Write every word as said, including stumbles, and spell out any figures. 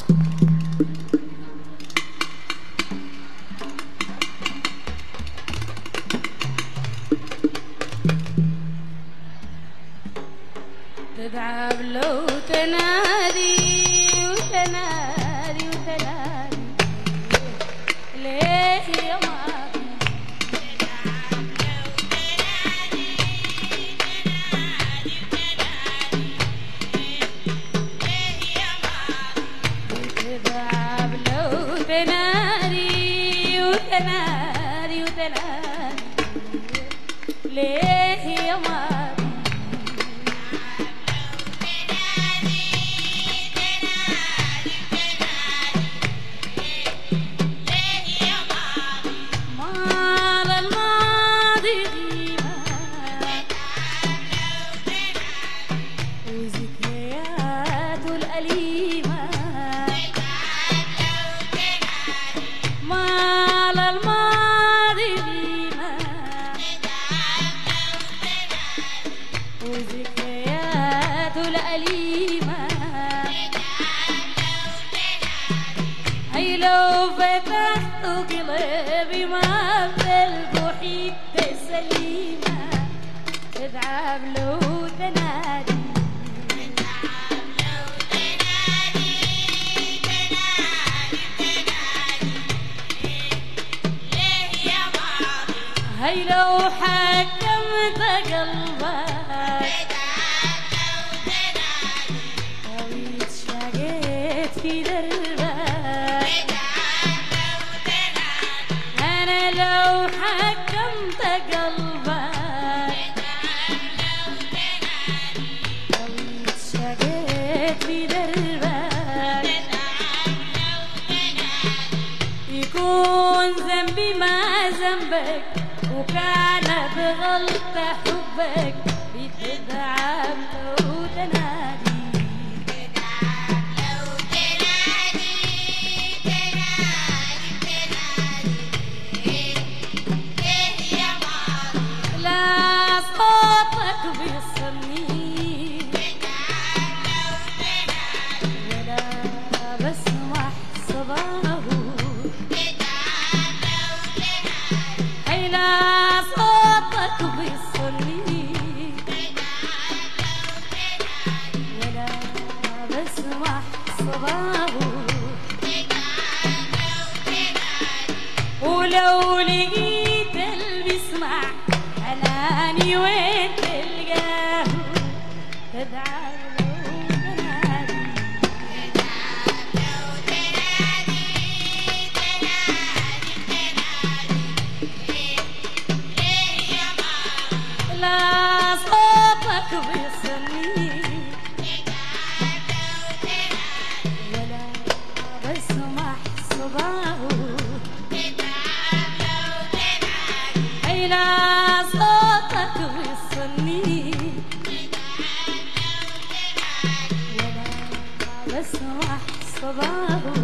تتعب لو تنادي وتنادي وتنادي ليه يا ماضي تتعب لو تنادي تنادي وتنادي ليه يا ماضي تتعب لو تنادي وتنادي وتنادي ليه يا ماضي مال الماضي قيمة وذكرياته الأليمة هي لو فتحت قلبي ما بتلقوا حتة سليمة تتعب لو تنادي هي لو حكمت قلبك طويت شقيت في دربك أنا لو حكمت قلبك طويت شقيت في دربك يكون ذنبي ما ذنبك وكانت غلطة حبك بتتعب لو تنادي تتعب لو تنادي تنادي تنادي ليه يا ماضي لا صوتك بيصلني تتعب لو تنادي ولا بسمع صداه لا صوتك بيصلي ولا بسمع صداه ولو لقيت اللي بيسمع أناني وين تلقاه تدعى لا صوتك بيصلي ولا بسمع صداه أي لا صوتك بيصلي ولا بسمع صداه